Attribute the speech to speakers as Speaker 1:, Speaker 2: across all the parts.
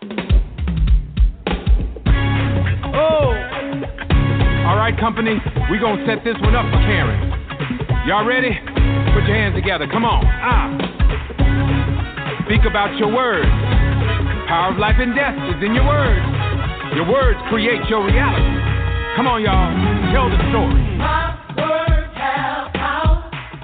Speaker 1: Oh! All right, company, we gonna set this one up for Karen. Y'all ready? Put your hands together, come on. Speak about your words. Power of life and death is in your words. Your words create your reality. Come on, y'all, tell the story.
Speaker 2: My words have power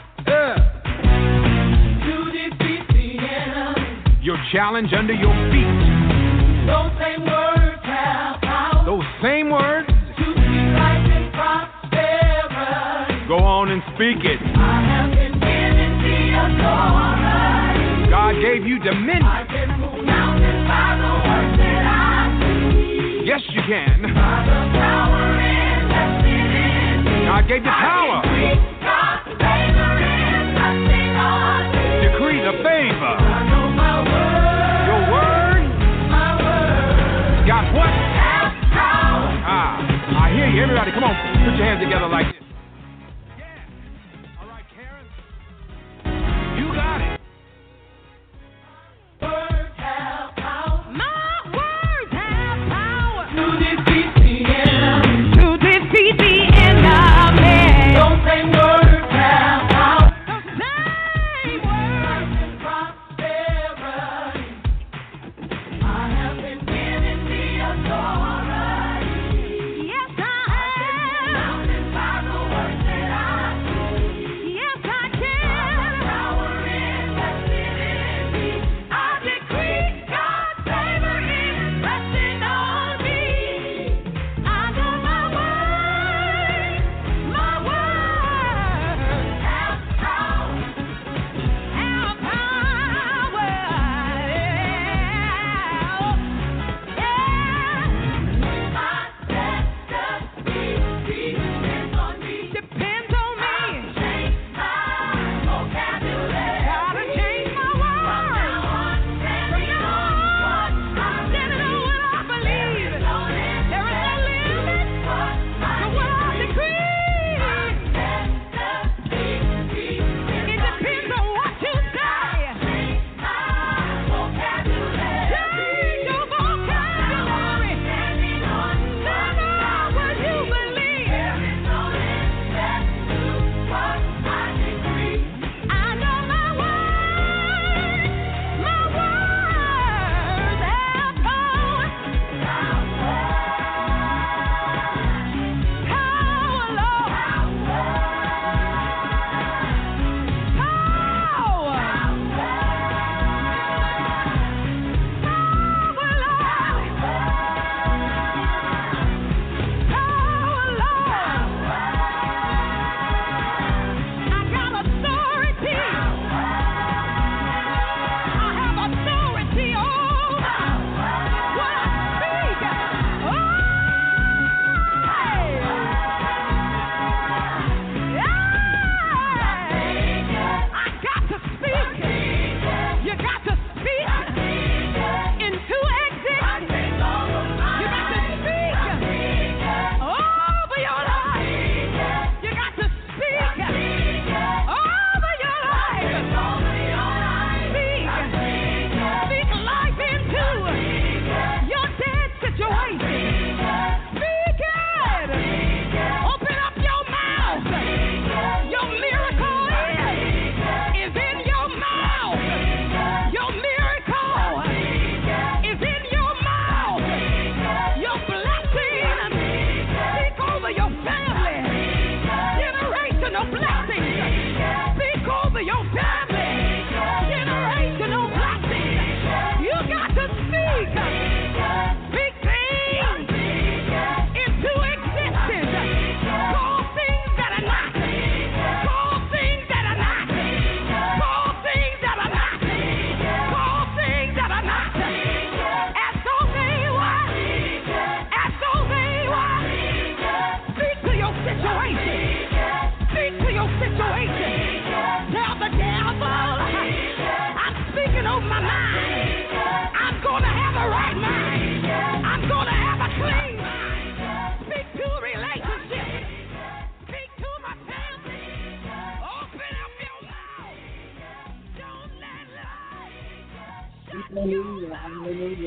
Speaker 2: to defeat the enemy.
Speaker 1: Your challenge under your feet.
Speaker 2: Those same words have power.
Speaker 1: Those same words.
Speaker 2: To speak life and prosperity.
Speaker 1: Go on and speak it.
Speaker 2: I have been given the authority.
Speaker 1: God gave you dominion.
Speaker 2: I can move mountains by the words that I speak.
Speaker 1: Yes, you can.
Speaker 2: By the power invested in me.
Speaker 1: God gave you power.
Speaker 2: I decree God's favor is resting on me.
Speaker 1: Decree the favor.
Speaker 2: I know my word.
Speaker 1: Your word.
Speaker 2: My word.
Speaker 1: Got what?
Speaker 2: Has power.
Speaker 1: I hear you. Everybody, come on. Put your hands together like this. Yeah. All right, Karen. You got it.
Speaker 2: Words have power.
Speaker 3: My words have power
Speaker 2: To defeat the enemy.
Speaker 3: to defeat the enemy.
Speaker 2: Those same words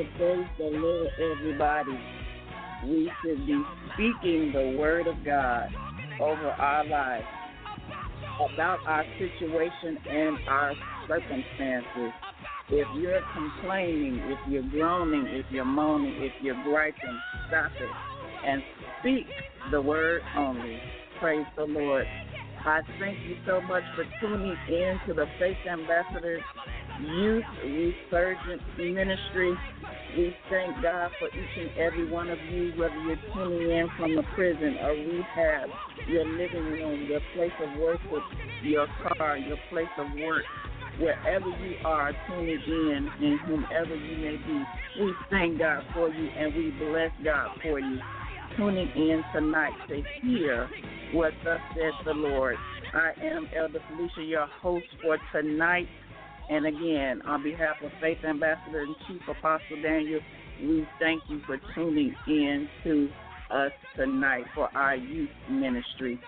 Speaker 4: Praise the Lord, everybody. We should be speaking the word of God over our lives, about our situation and our circumstances. If you're complaining, if you're groaning, if you're moaning, if you're griping, stop it and speak the word only. Praise the Lord. I thank you so much for tuning in to the Faith Ambassadors Youth Resurgence Ministry. We thank God for each and every one of you, whether you're tuning in from the prison, a rehab, your living room, your place of worship, your car, your place of work, wherever you are tuning in and whomever you may be. We thank God for you and we bless God for you tuning in tonight to hear what thus says the Lord. I am Elder Felicia, your host for tonight. And again, on behalf of Faith Ambassador and Chief Apostle Daniel, we thank you for tuning in to us tonight for our youth ministry.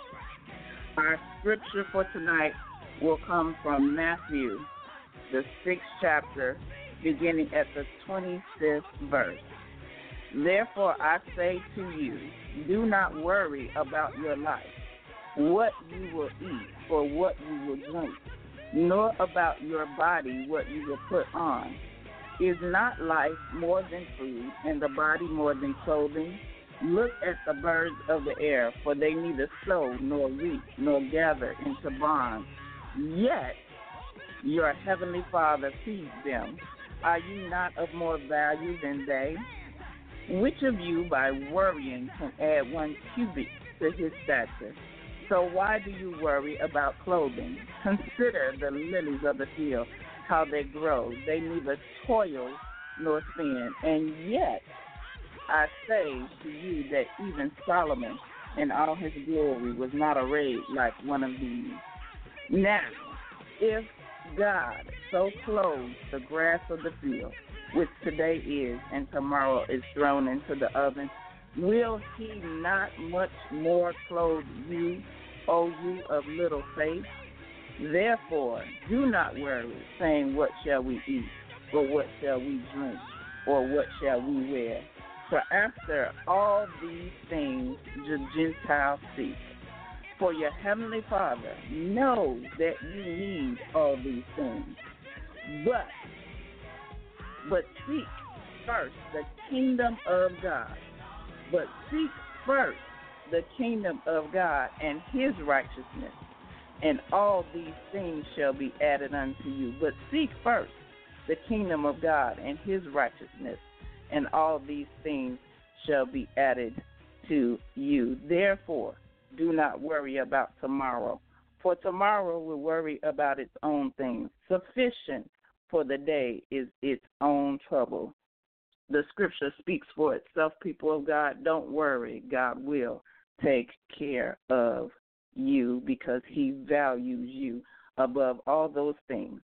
Speaker 4: Our scripture for tonight will come from Matthew, the 6th chapter, beginning at the 25th verse. Therefore I say to you, do not worry about your life, what you will eat or what you will drink, nor about your body what you will put on. Is not life more than food, and the body more than clothing? Look at the birds of the air, for they neither sow nor reap nor gather into barns, yet your heavenly Father feeds them. Are you not of more value than they? Which of you, by worrying, can add 1 cubit to his stature? So why do you worry about clothing? Consider the lilies of the field, how they grow. They neither toil nor spin. And yet I say to you that even Solomon in all his glory was not arrayed like one of these. Now, if God so clothes the grass of the field, which today is and tomorrow is thrown into the oven, will he not much more clothe you, O you of little faith? Therefore, do not worry, saying, what shall we eat, or what shall we drink, or what shall we wear? For after all these things the Gentiles seek. For your heavenly Father knows that you need all these things. But seek first the kingdom of God. But seek first the kingdom of God and his righteousness, and all these things shall be added unto you. But seek first the kingdom of God and his righteousness, and all these things shall be added to you. Therefore, do not worry about tomorrow, for tomorrow will worry about its own things. Sufficient for the day is its own trouble. The scripture speaks for itself, people of God. Don't worry, God will take care of you because he values you above all those things,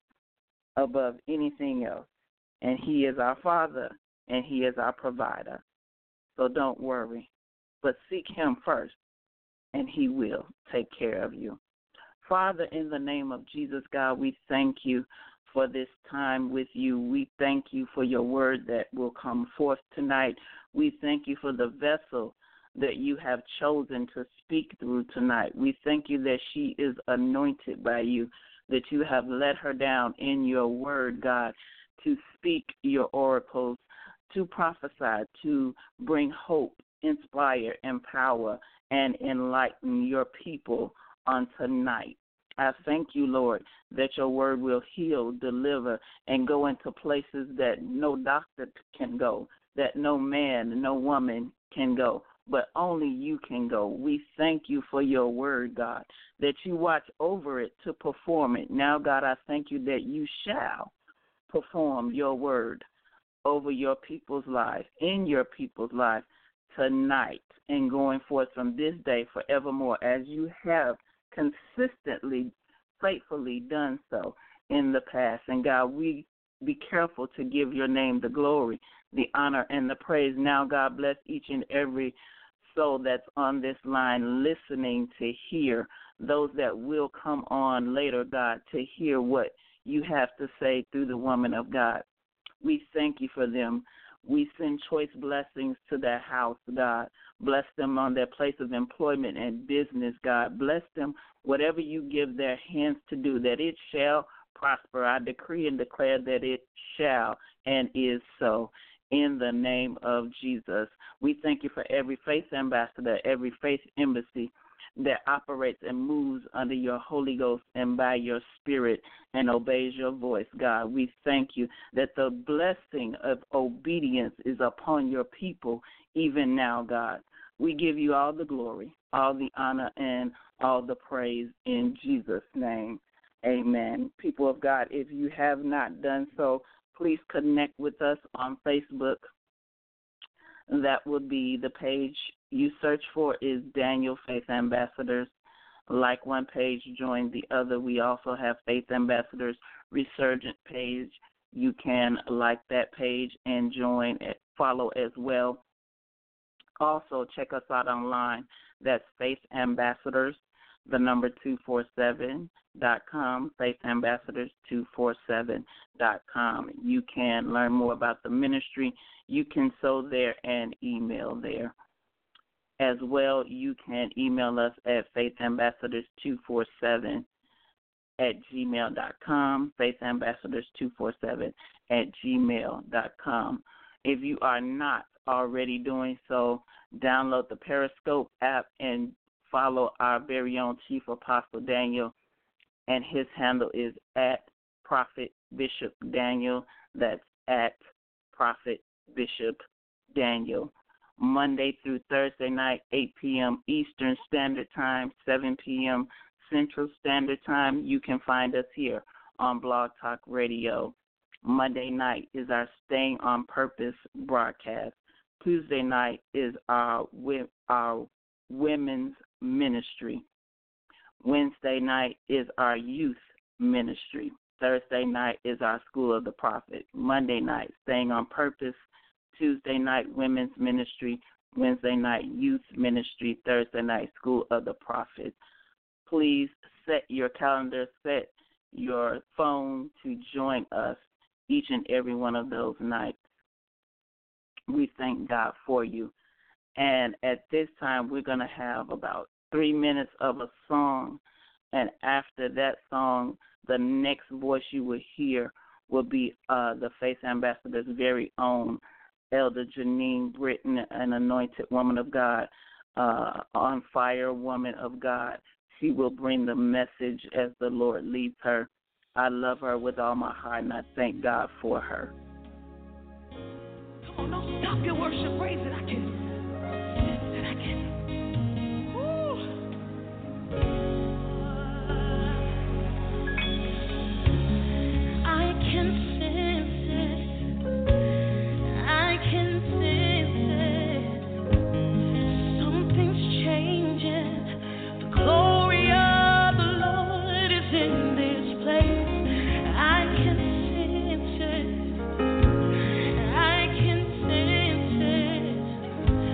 Speaker 4: above anything else. And he is our Father, and he is our provider. So don't worry, but seek him first, and he will take care of you. Father, in the name of Jesus, God, we thank you for this time with you. We thank you for your word that will come forth tonight. We thank you for the vessel that you have chosen to speak through tonight. We thank you that she is anointed by you, that you have let her down in your word, God, to speak your oracles, to prophesy, to bring hope, inspire, empower, and enlighten your people on tonight. I thank you, Lord, that your word will heal, deliver, and go into places that no doctor can go, that no man, no woman can go, but only you can go. We thank you for your word, God, that you watch over it to perform it. Now, God, I thank you that you shall perform your word over your people's life, in your people's life tonight, and going forth from this day forevermore, as you have consistently, faithfully done so in the past. And God, we be careful to give your name the glory, the honor, and the praise. Now, God, bless each and every soul that's on this line listening to hear, those that will come on later, God, to hear what you have to say through the woman of God. We thank you for them. We send choice blessings to their house, God. Bless them on their place of employment and business, God. Bless them, whatever you give their hands to do, that it shall prosper. I decree and declare that it shall and is so. In the name of Jesus, we thank you for every faith ambassador, every faith embassy that operates and moves under your Holy Ghost and by your Spirit and obeys your voice, God. We thank you that the blessing of obedience is upon your people even now, God. We give you all the glory, all the honor, and all the praise in Jesus' name. Amen. People of God, if you have not done so, please connect with us on Facebook. That would be the page you search for is Daniel Faith Ambassadors. Like one page, join the other. We also have Faith Ambassadors Resurgent page. You can like that page and join, follow as well. Also, check us out online. That's Faith Ambassadors, the number 247.com, faithambassadors247.com. You can learn more about the ministry. You can sow there and email there. As well, you can email us at faithambassadors247@gmail.com, faithambassadors247@gmail.com. If you are not already doing so, download the Periscope app and follow our very own Chief Apostle Daniel, and his handle is at Prophet Bishop Daniel. That's at Prophet Bishop Daniel. Monday through Thursday night, 8 p.m. Eastern Standard Time, 7 p.m. Central Standard Time. You can find us here on Blog Talk Radio. Monday night is our Staying on Purpose broadcast. Tuesday night is our women's ministry. Wednesday night is our youth ministry. Thursday night is our School of the Prophet. Monday night, Staying on Purpose. Tuesday night, women's ministry. Wednesday night, youth ministry. Thursday night, School of the Prophet. Please set your calendar, set your phone to join us each and every one of those nights. We thank God for you. And at this time, we're going to have about 3 minutes of a song. And after that song, the next voice you will hear will be the Faith Ambassador's very own Elder Janine Britton, an anointed woman of God, on fire woman of God. She will bring the message as the Lord leads her. I love her with all my heart, and I thank God for her.
Speaker 3: Come on, don't stop your worship. Praise it. I can. Woo. I can sense it. I can sense it. Something's changing. The glory of the Lord is in this place. I can sense it. I can sense it.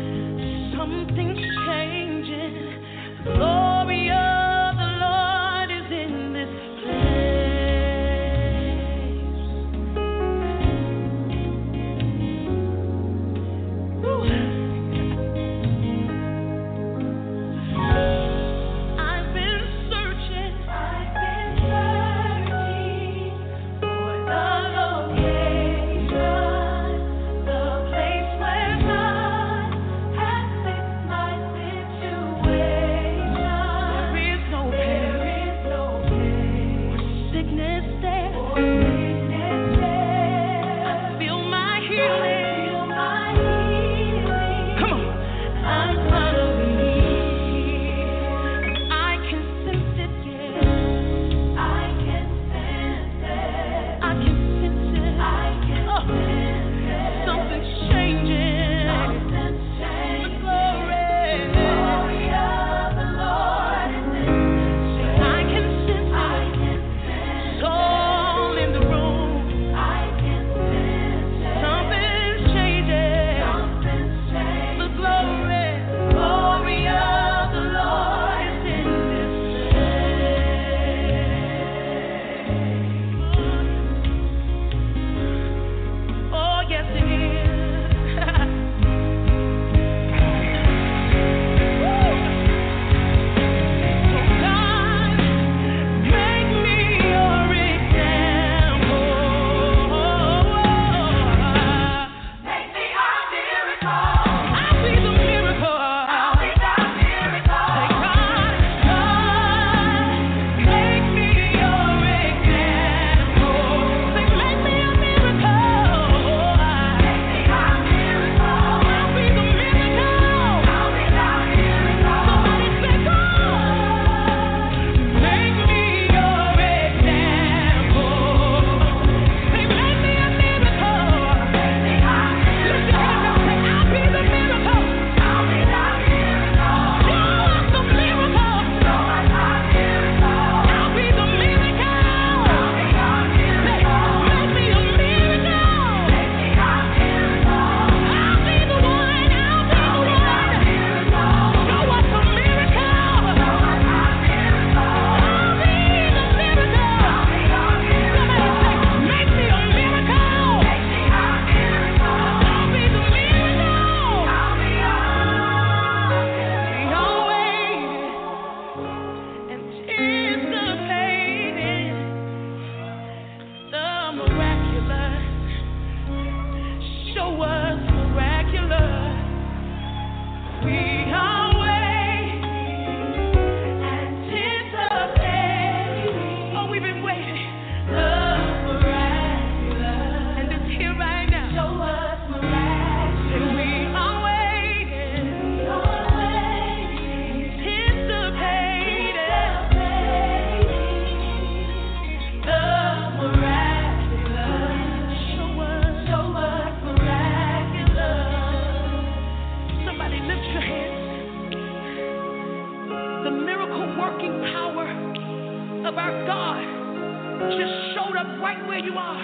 Speaker 3: of our God just showed up right where you are.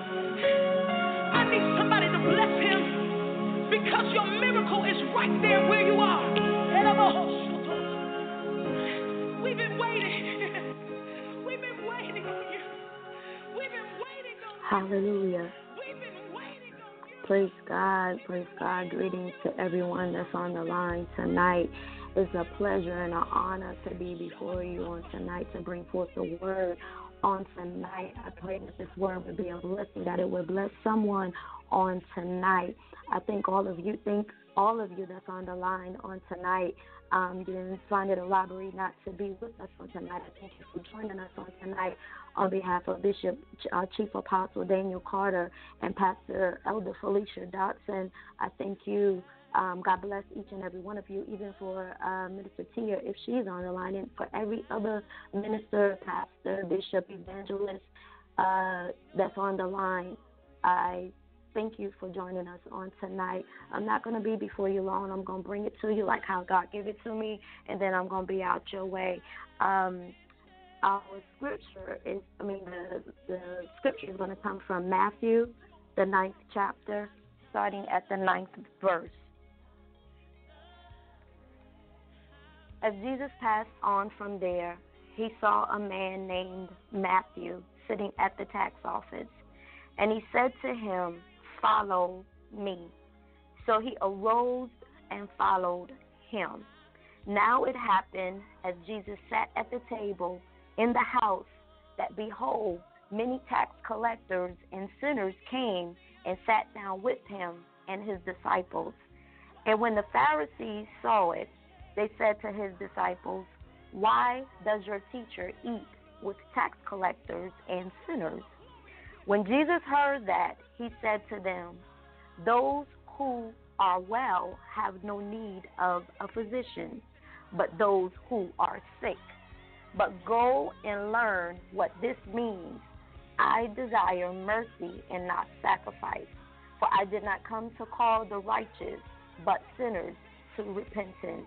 Speaker 3: I need somebody to bless him because your miracle is right there where you are. We've been waiting. We've been waiting on you. We've been waiting on you.
Speaker 5: Hallelujah.
Speaker 3: We've been waiting on you.
Speaker 5: Praise God. Praise God. Greetings to everyone that's on the line tonight. It's a pleasure and an honor to be before you on tonight to bring forth the word on tonight. I pray that this word would be a blessing, that it would bless someone on tonight. I thank all of you that's on the line on tonight. Didn't find it a robbery not to be with us on tonight. I thank you for joining us on tonight on behalf of Bishop Chief Apostle Daniel Carter and Pastor Elder Felicia Dotson. I thank you. God bless each and every one of you, even for Minister Tia, if she's on the line, and for every other minister, pastor, bishop, evangelist that's on the line. I thank you for joining us on tonight. I'm not going to be before you long. I'm going to bring it to you like how God gave it to me, and then I'm going to be out your way. Our scripture is, the scripture is going to come from Matthew, the 9th chapter, starting at the 9th verse. As Jesus passed on from there, he saw a man named Matthew sitting at the tax office, and he said to him, "Follow me." So he arose and followed him. Now it happened, as Jesus sat at the table in the house, that behold, many tax collectors and sinners came and sat down with him and his disciples. And when the Pharisees saw it, they said to his disciples, "Why does your teacher eat with tax collectors and sinners?" When Jesus heard that, he said to them, "Those who are well have no need of a physician, but those who are sick. But go and learn what this means. I desire mercy and not sacrifice, for I did not come to call the righteous, but sinners to repentance."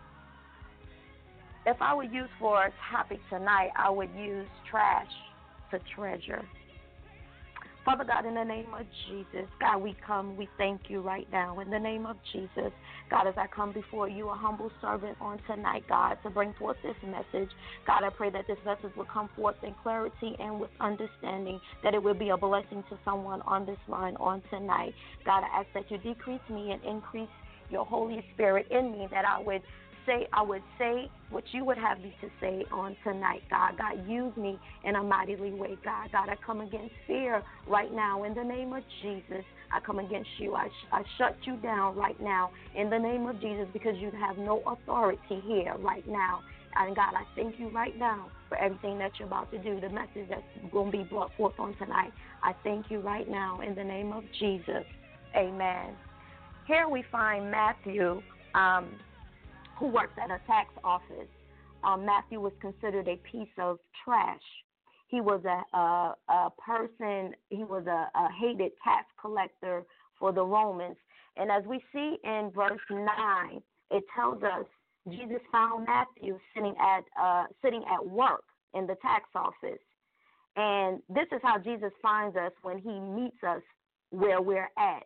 Speaker 5: If I would use for a topic tonight, I would use trash to treasure. Father God, in the name of Jesus, God, we come, we thank you right now in the name of Jesus. God, as I come before you, a humble servant on tonight, God, to bring forth this message. God, I pray that this message will come forth in clarity and with understanding, that it will be a blessing to someone on this line on tonight. God, I ask that you decrease me and increase your Holy Spirit in me, that I would say what you would have me to say on tonight, God. God, use me in a mightily way, God. God, I come against fear right now in the name of Jesus. I come against you. I shut you down right now in the name of Jesus, because you have no authority here right now. And God, I thank you right now for everything that you're about to do, the message that's going to be brought forth on tonight. I thank you right now in the name of Jesus. Amen. Here we find Matthew, who works at a tax office. Matthew was considered a piece of trash. He was a person, he was a hated tax collector for the Romans. And as we see in verse 9, it tells us Jesus found Matthew sitting at work in the tax office. And this is how Jesus finds us when he meets us where we're at.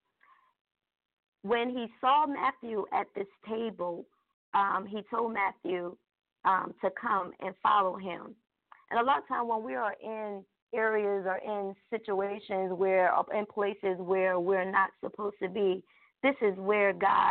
Speaker 5: When he saw Matthew at this table, he told Matthew to come and follow him. And a lot of times when we are in areas or in situations where, in places where we're not supposed to be, this is where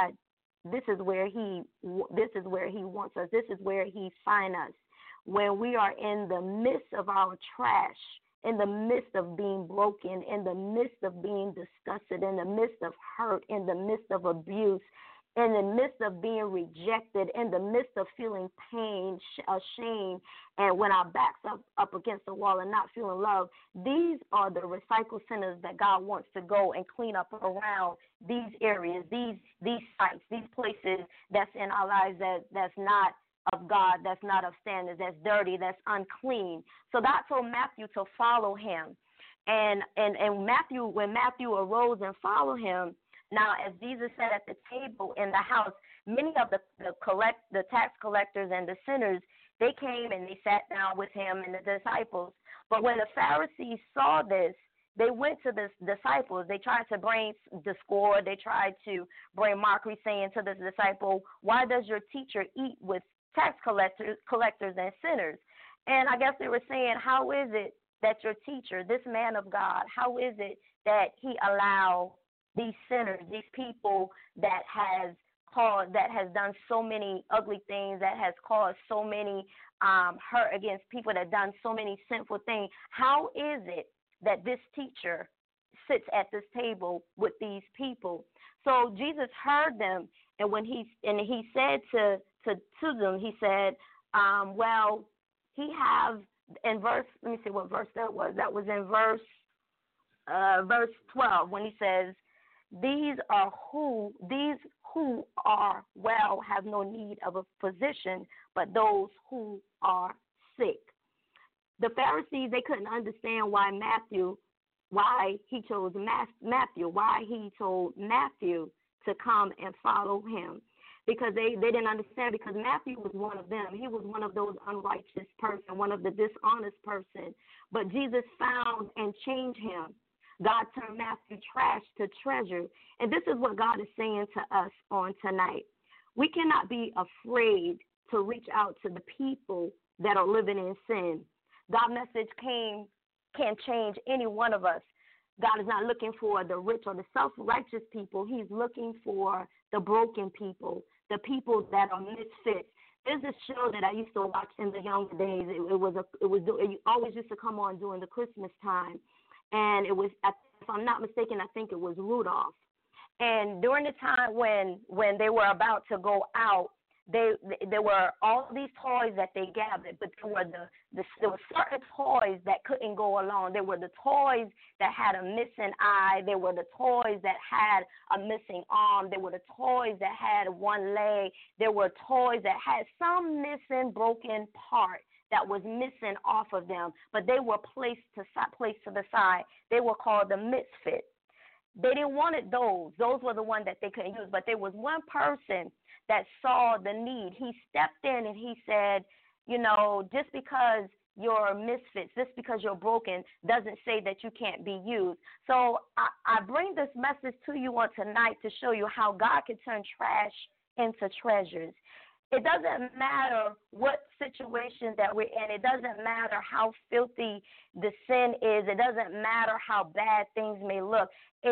Speaker 5: he wants us. This is where he finds us. When we are in the midst of our trash, in the midst of being broken, in the midst of being disgusted, in the midst of hurt, in the midst of abuse, in the midst of being rejected, in the midst of feeling pain, shame, and when our backs up against the wall and not feeling love, these are the recycle centers that God wants to go and clean up around these areas, these sites, these places that's in our lives that's not of God, that's not of standards, that's dirty, that's unclean. So God told Matthew to follow him. And Matthew, when Matthew arose and followed him, now, as Jesus sat at the table in the house, many of the tax collectors and the sinners, they came and they sat down with him and the disciples. But when the Pharisees saw this, they went to the disciples. They tried to bring discord. They tried to bring mockery, saying to the disciple, why does your teacher eat with tax collectors and sinners? And I guess they were saying, how is it that your teacher, this man of God, how is it that he allowed these sinners, these people that has done so many ugly things, that has caused so many hurt against people, that done so many sinful things, how is it that this teacher sits at this table with these people? So Jesus heard them, and when he said to them, he said, well, he have in verse. Let me see what verse that was. That was in verse 12 when he says, these who are well have no need of a physician, but those who are sick. The Pharisees, they couldn't understand why he chose Matthew, why he told Matthew to come and follow him. Because they didn't understand, because Matthew was one of them. He was one of those unrighteous person, one of the dishonest person. But Jesus found and changed him. God turned Matthew trash to treasure. And this is what God is saying to us on tonight. We cannot be afraid to reach out to the people that are living in sin. God's message can change any one of us. God is not looking for the rich or the self-righteous people. He's looking for the broken people, the people that are misfits. There's this show that I used to watch in the younger days. It always used to come on during the Christmas time, and it was, if I'm not mistaken, I think it was Rudolph. And during the time when they were about to go out, there were all these toys that they gathered, but there were certain toys that couldn't go along. There were the toys that had a missing eye. There were the toys that had a missing arm. There were the toys that had one leg. There were toys that had some missing, broken part that was missing off of them, but they were placed to the side. They were called the misfits. They didn't want those. Those were the ones that they couldn't use, but there was one person that saw the need. He stepped in and he said, just because you're misfits, just because you're broken, doesn't say that you can't be used. So I bring this message to you on tonight to show you how God can turn trash into treasures. It doesn't matter what situation that we're in. It doesn't matter how filthy the sin is. It doesn't matter how bad things may look.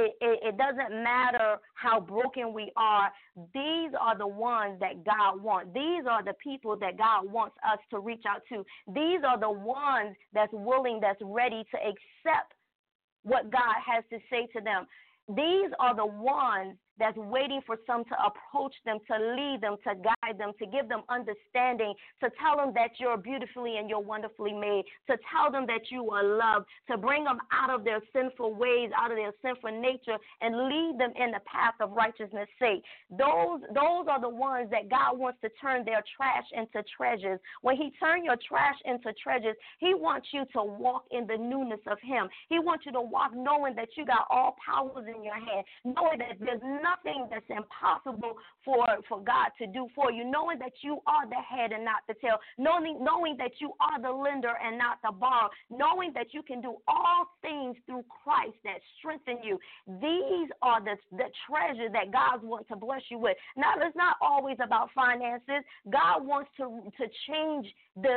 Speaker 5: It doesn't matter how broken we are. These are the ones that God wants. These are the people that God wants us to reach out to. These are the ones that's willing, that's ready to accept what God has to say to them. These are the ones that's waiting for some to approach them, to lead them, to guide them, to give them understanding, to tell them that you're beautifully and you're wonderfully made, to tell them that you are loved, to bring them out of their sinful ways, out of their sinful nature, and lead them in the path of righteousness' sake. Those are the ones that God wants to turn their trash into treasures. When he turns your trash into treasures, he wants you to walk in the newness of him. He wants you to walk knowing that you got all powers in your hand, knowing that there's nothing that's impossible for God to do for you, knowing that you are the head and not the tail, knowing that you are the lender and not the borrower, knowing that you can do all things through Christ that strengthen you. These are the treasure that God wants to bless you with. Now, it's not always about finances. God wants to change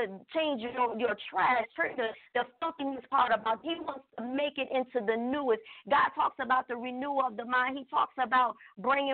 Speaker 5: your trash, the filthiness part about it. He wants to make it into the newest. God talks about the renewal of the mind. He talks about bringing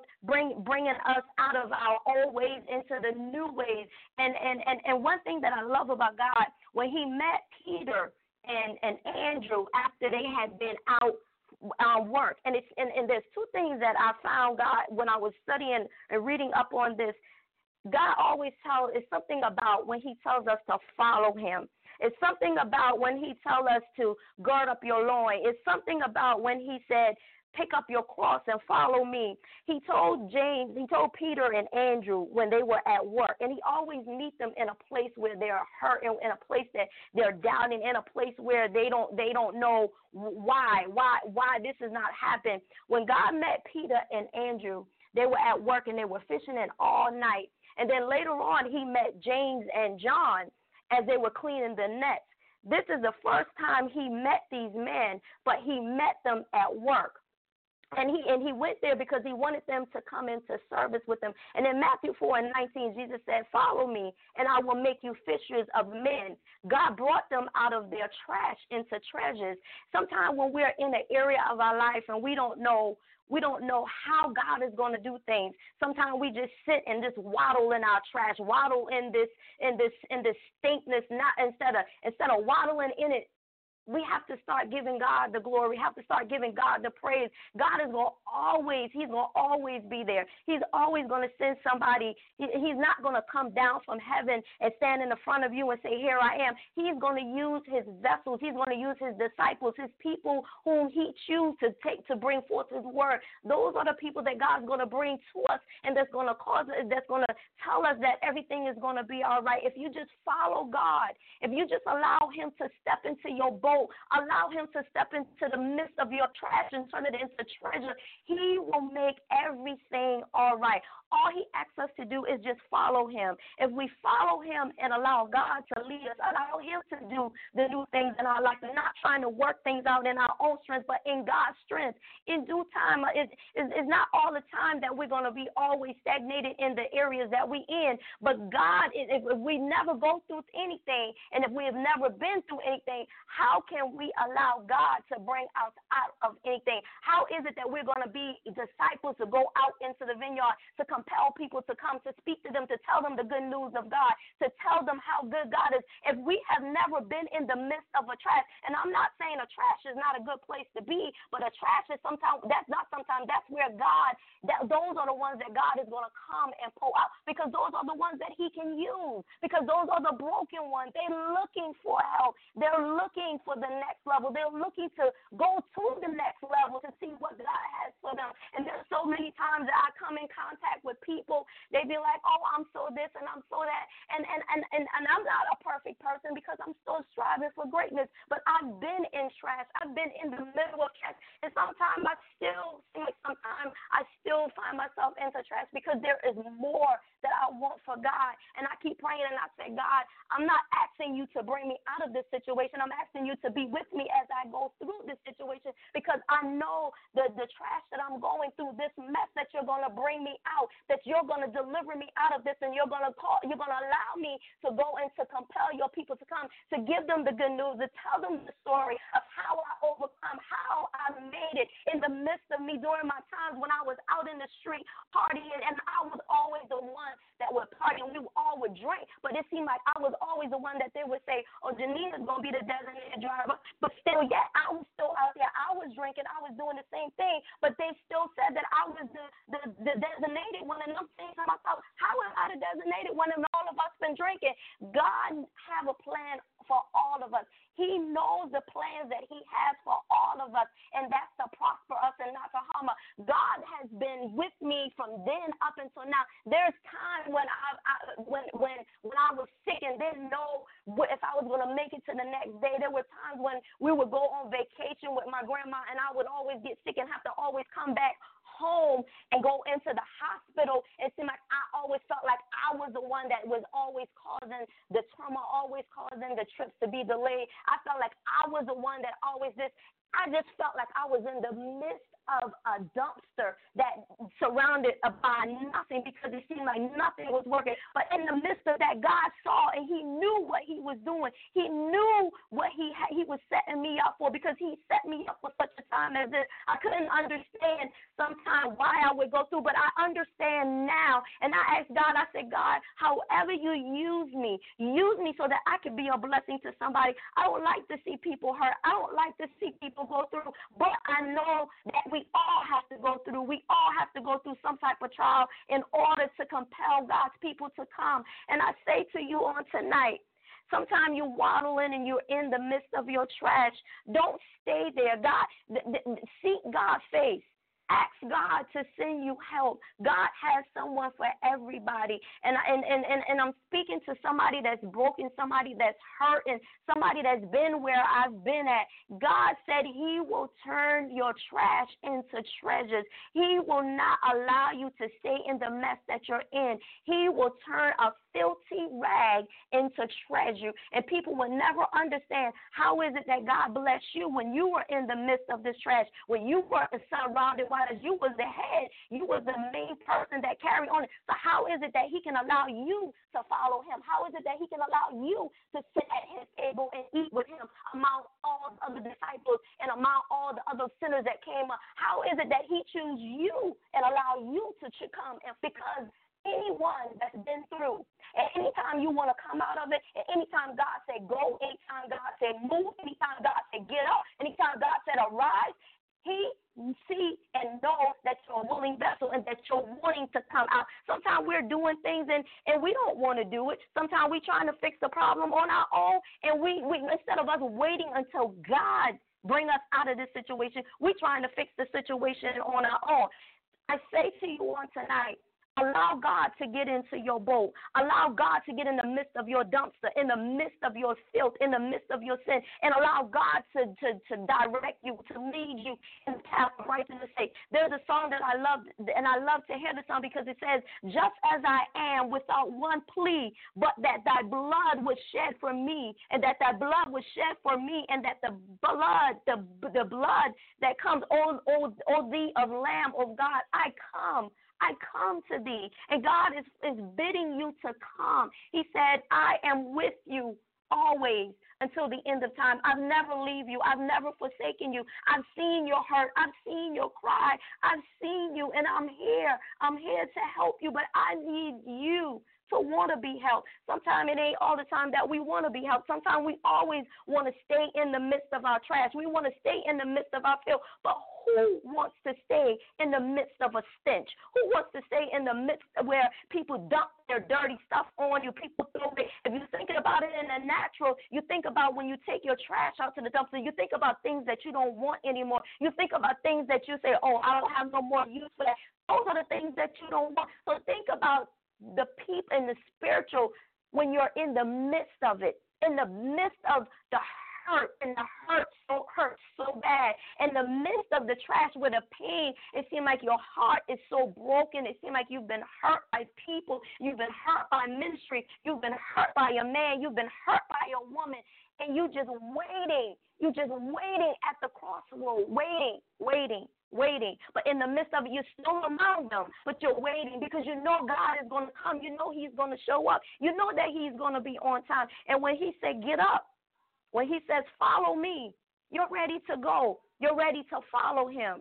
Speaker 5: us out of our old ways into the new ways. And one thing that I love about God, when he met Peter and Andrew after they had been out on work, and there's two things that I found God when I was studying and reading up on this. God always it's something about when he tells us to follow him. It's something about when he tells us to gird up your loin. It's something about when he said, pick up your cross and follow me. He told Peter and Andrew when they were at work, and he always meets them in a place where they're hurt, in a place that they're doubting, in a place where they don't know why this has not happened. When God met Peter and Andrew, They were at work and they were fishing in all night. And then later on, he met James and John as they were cleaning the nets. This is the first time he met these men, but he met them at work. And he went there because he wanted them to come into service with him. And in Matthew 4:19, Jesus said, follow me, and I will make you fishers of men. God brought them out of their trash into treasures. Sometimes when we're in an area of our life and we don't know how God is going to do things. Sometimes we just sit and just waddle in our trash, waddle in this stinkness, not instead of waddling in it. We have to start giving God the glory. We have to start giving God the praise. God is going to always be there. He's always going to send somebody. He's not going to come down from heaven and stand in the front of you and say, here I am. He's going to use his vessels. He's going to use his disciples, his people whom he chooses to take to bring forth his word. Those are the people that God's going to bring to us, and that's going to tell us that everything is going to be all right. If you just follow God, if you just allow him to step into your boat, allow him to step into the midst of your trash and turn it into treasure, he will make everything all right. All he asks us to do is just follow him. If we follow him and allow God to lead us, allow him to do the new things in our life, and not trying to work things out in our own strength, but in God's strength. In due time, it's not all the time that we're going to be always stagnated in the areas that we in, but God, if we never go through anything, and if we have never been through anything, how can we allow God to bring us out of anything? How is it that we're going to be disciples to go out into the vineyard, to compel people to come, to speak to them, to tell them the good news of God, to tell them how good God is, if we have never been in the midst of a trash? And I'm not saying a trash is not a good place to be, but a trash is that's where those are the ones that God is going to come and pull out, because those are the ones that he can use, because those are the broken ones. They're looking for help. They're looking for the next level. They're looking to go to the next level to see what God has for them. And there's so many times that I come in contact with people, they be like, oh, I'm so this and I'm so that. And I'm not a perfect person because I'm still striving for greatness. But I've been in trash. I've been in the middle of trash. And sometimes I still find myself into trash because there is more that I want for God. And I keep praying and I say, God, I'm not asking you to bring me out of this situation. I'm asking you to be with me as I go through this situation, because I know the trash that I'm going through, this mess that you're going to bring me out, that you're going to deliver me out of this, and you're going to allow me to go and to compel your people to come, to give them the good news, to tell them the story of how I overcome, how I made it in the midst of me during my times when I was out in the street partying, and I was always the one that would party, and we all would drink, but it seemed like I was always the one that they would say, oh, Janina's going to be the designated driver, but still, yet I was still out there. I was drinking. I was doing the same thing, but they still said that I was the designated one, and I'm thinking to myself, how am I the designated one if all of us been drinking? God have a plan for all of us. He knows the plans that he has for all of us, and that's to prosper us and not to harm us. God has been with me from then up until now. There's times when I was sick and didn't know if I was going to make it to the next day. There were times when we would go on vacation with my grandma, and I would always get sick and have to always come back home and go into the hospital. It seemed like I always felt like I was the one that was always causing the trauma, always causing the trips to be delayed. I felt like I was the one that always did. I just felt like I was in the midst of a dumpster that surrounded by nothing, because it seemed like nothing was working. But in the midst of that, God saw, and he knew what he was doing. He knew what he was setting me up for, because he set me up for such a time as this. I couldn't understand sometimes why I would go through, but I understand now. And I asked God, I said, God, however you use me so that I can be a blessing to somebody. I don't like to see people hurt. I don't like to see people go through, but I know that we all have to go through. We all have to go through some type of trial in order to compel God's people to come. And I say to you on tonight, sometimes you're waddling and you're in the midst of your trash. Don't stay there. God, seek God's face. Ask God to send you help. God has someone for everybody. And I'm speaking to somebody that's broken, somebody that's hurting, somebody that's been where I've been at. God said he will turn your trash into treasures. He will not allow you to stay in the mess that you're in. He will turn a filthy rag into treasure. And people will never understand how is it that God blessed you when you were in the midst of this trash, when you were surrounded by this. You was the head. You was the main person that carried on it. So how is it that he can allow you to follow him? How is it that he can allow you to sit at his table and eat with him among all the other disciples and among all the other sinners that came up? How is it that he chose you and allow you to come? And because anyone that's been through, and anytime you want to come out of it, and anytime God said go, anytime God said move, anytime God said get up, anytime God said arise, he see and know that you're a willing vessel and that you're wanting to come out. Sometimes we're doing things and we don't want to do it. Sometimes we're trying to fix the problem on our own, and we instead of us waiting until God bring us out of this situation, we're trying to fix the situation on our own. I say to you on tonight, allow God to get into your boat. Allow God to get in the midst of your dumpster, in the midst of your filth, in the midst of your sin, and allow God to direct you, to lead you in the path of righteousness. There's a song that I love, and I love to hear the song because it says, just as I am without one plea, but that thy blood was shed for me, and that thy blood was shed for me, and that the blood that comes, O thee of Lamb of God, I come to thee. And God is bidding you to come. He said, I am with you always until the end of time. I've never leave you. I've never forsaken you. I've seen your hurt. I've seen your cry. I've seen you, and I'm here. I'm here to help you, but I need you to want to be helped. Sometimes it ain't all the time that we want to be helped. Sometimes we always want to stay in the midst of our trash. We want to stay in the midst of our filth. But who wants to stay in the midst of a stench? Who wants to stay in the midst of where people dump their dirty stuff on you? People throw it. If you're thinking about it in the natural, you think about when you take your trash out to the dumpster, you think about things that you don't want anymore. You think about things that you say, oh, I don't have no more use for that. Those are the things that you don't want. So think about the people in the spiritual when you're in the midst of it, in the midst of the hurt, and the hurt so bad, in the midst of the trash with the pain, it seems like your heart is so broken. It seems like you've been hurt by people, you've been hurt by ministry, you've been hurt by a man, you've been hurt by a woman, and you're just waiting at the crossroad, waiting. But in the midst of it, you're still among them, but you're waiting because you know God is going to come. You know he's going to show up. You know that he's going to be on time. And when he said, get up, when he says, follow me, you're ready to go. You're ready to follow him.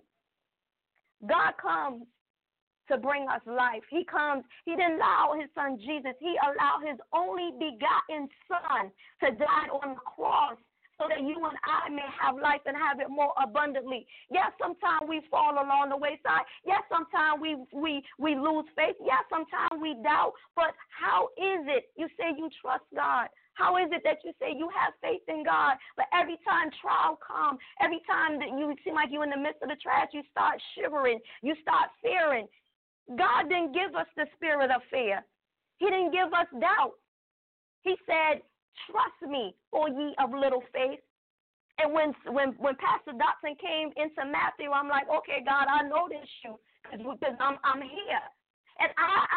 Speaker 5: God comes to bring us life. He comes. He didn't allow his son Jesus. He allowed his only begotten son to die on the cross so that you and I may have life and have it more abundantly. Yes, sometimes we fall along the wayside. Yes, sometimes we lose faith. Yes, sometimes we doubt. But how is it you say you trust God? How is it that you say you have faith in God, but every time trial comes, every time that you seem like you're in the midst of the trash, you start shivering, you start fearing? God didn't give us the spirit of fear. He didn't give us doubt. He said, trust me, O ye of little faith. And when Pastor Dotson came into Matthew, I'm like, okay, God, I know this you because I'm here. And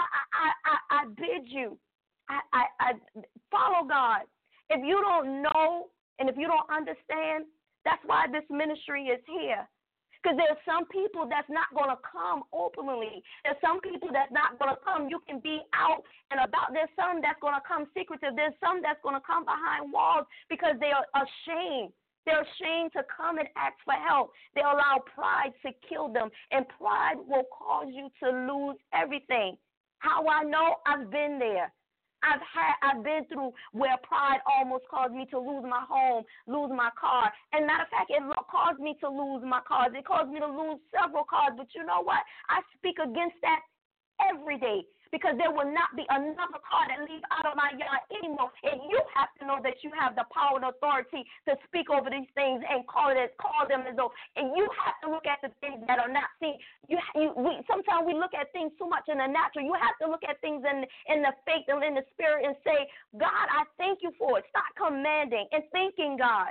Speaker 5: I bid you, I follow God. If you don't know and if you don't understand, that's why this ministry is here. Because there's some people that's not going to come openly. There's some people that's not going to come. You can be out and about. There's some that's going to come secretive. There's some that's going to come behind walls because they are ashamed. They're ashamed to come and ask for help. They allow pride to kill them, and pride will cause you to lose everything. How I know? I've been there. I've been through where pride almost caused me to lose my home, lose my car. And matter of fact, it caused me to lose my cars. It caused me to lose several cars. But you know what? I speak against that every day, because there will not be another car that leaves out of my yard anymore. And you have to know that you have the power and authority to speak over these things and call them as though. And you have to look at the things that are not seen. Sometimes we look at things too much in the natural. You have to look at things in the faith and in the spirit and say, God, I thank you for it. Stop commanding and thanking God.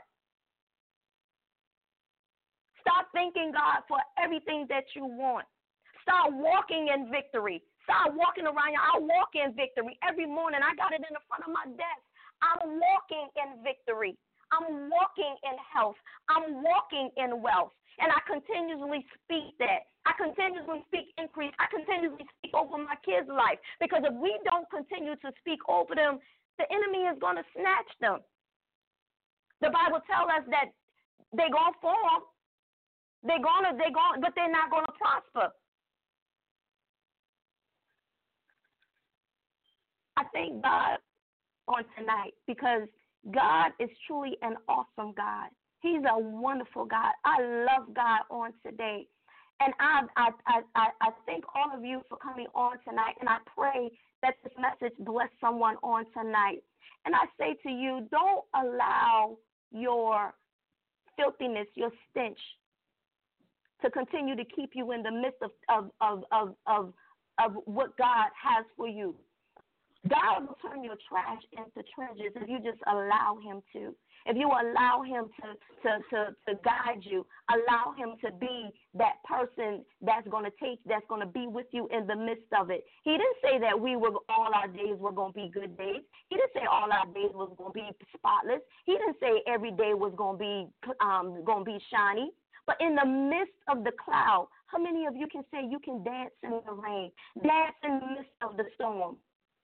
Speaker 5: Stop thanking God for everything that you want. Start walking in victory. Start walking around. I walk in victory every morning. I got it in the front of my desk. I'm walking in victory. I'm walking in health. I'm walking in wealth. And I continuously speak that. I continuously speak increase. I continuously speak over my kids' life. Because if we don't continue to speak over them, the enemy is going to snatch them. The Bible tells us that they're going to fall. But they're not going to prosper. I thank God on tonight because God is truly an awesome God. He's a wonderful God. I love God on today. And I thank all of you for coming on tonight, and I pray that this message bless someone on tonight. And I say to you, don't allow your filthiness, your stench, to continue to keep you in the midst of what God has for you. God will turn your trash into treasures if you just allow him to. If you allow him to guide you, allow him to be that person that's going to be with you in the midst of it. He didn't say that all our days were going to be good days. He didn't say all our days was going to be spotless. He didn't say every day was going to be shiny. But in the midst of the cloud, how many of you can say you can dance in the rain, dance in the midst of the storm?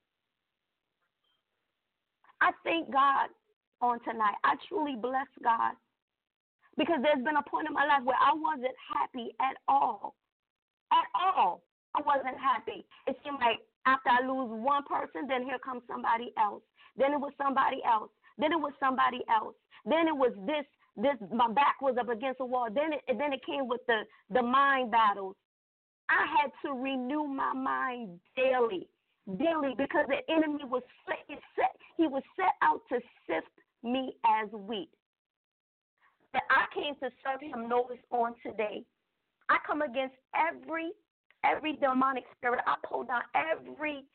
Speaker 5: I thank God on tonight. I truly bless God because there's been a point in my life where I wasn't happy at all. At all. I wasn't happy. It seemed like after I lose one person, then here comes somebody else. Then it was somebody else. Then it was somebody else. Then it was this, my back was up against the wall. Then it came with the mind battles. I had to renew my mind daily because the enemy was set out to sift me as wheat. That I came to serve him notice on today. I come against every demonic spirit. I pull down every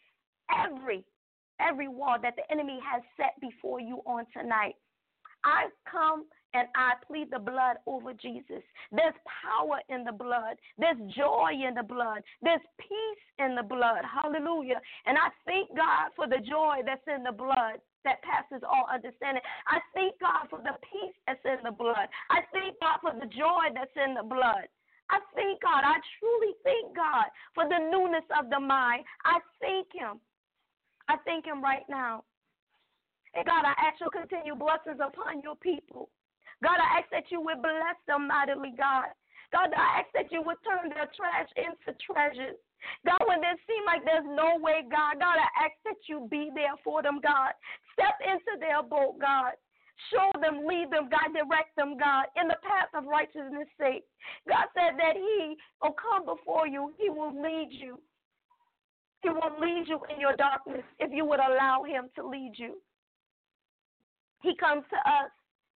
Speaker 5: wall that the enemy has set before you on tonight. I come and I plead the blood over Jesus. There's power in the blood. There's joy in the blood. There's peace in the blood. Hallelujah. And I thank God for the joy that's in the blood that passes all understanding. I thank God for the peace that's in the blood. I thank God for the joy that's in the blood. I thank God. I truly thank God for the newness of the mind. I thank him. I thank him right now. And God, I ask you to continue blessings upon your people. God, I ask that you would bless them mightily, God. God, I ask that you would turn their trash into treasures. God, when it seems like there's no way, God, I ask that you be there for them, God. Step into their boat, God. Show them, lead them, God, direct them, God, in the path of righteousness' sake. God said that he will come before you. He will lead you. He will lead you in your darkness if you would allow him to lead you. He comes to us